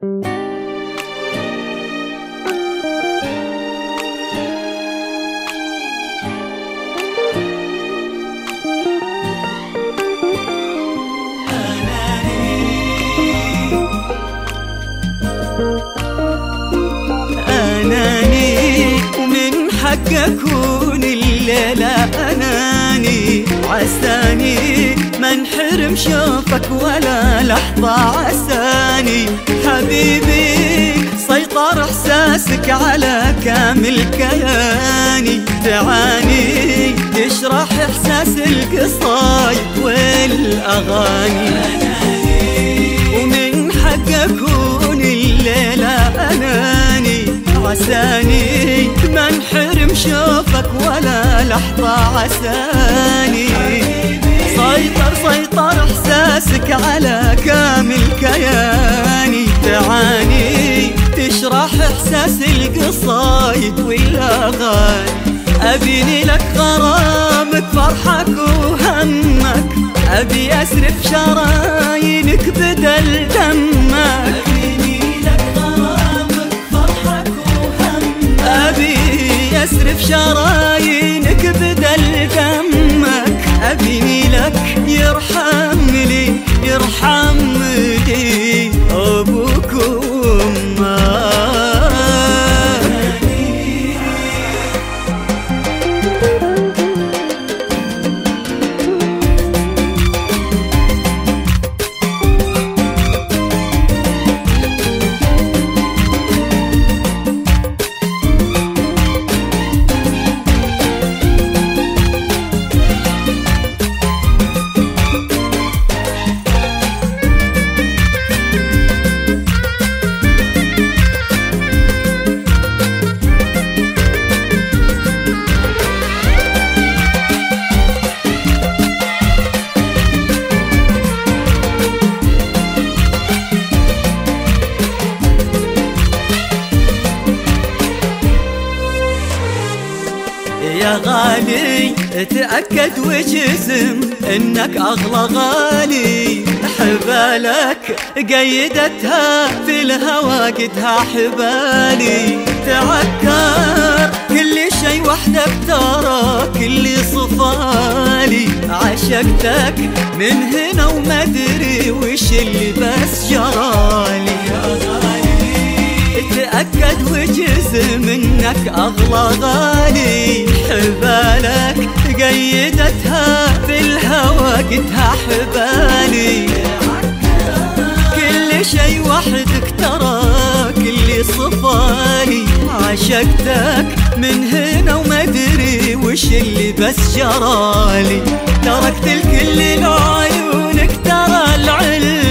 حق أكون الليلة أناني، عساني ما انحرم شوفك ولا لحظة عساني. حبيبي سيطر إحساسك على كامل كياني، تعاني تشرح إحساس القصايد والأغاني. ومن حق أكون الليلة أناني، عساني ما انحرم شوفك ولا لحظة عساني. سيطر إحساسك على كامل كياني، تعاني تشرح إحساس القصايد والأغاني. أبيني لك غرامك فرحك وهمك، أبي أسرف شرايينك بدل دمك. أسرف شرايينك بدل دمك، أبيني لك يرحم لي أبوك وأمك. يا غالي تأكد وجزم إنك أغلى غالي، حبالك قيدتها في الهوى قدها حبالي. تعكر كل شي وحدك ترى كل صفالي، عشقتك من هنا وما ادري وش اللي بس جرالي. تأكد وجزم إنك أغلى غالي، حبالك قيدتها في الهوى قدها حبالي. كل شي وحدك ترى كل صفالي، عشقتك من هنا وما ادري وش اللي بس جرالي. تركت الكل لعيونك ترى العلم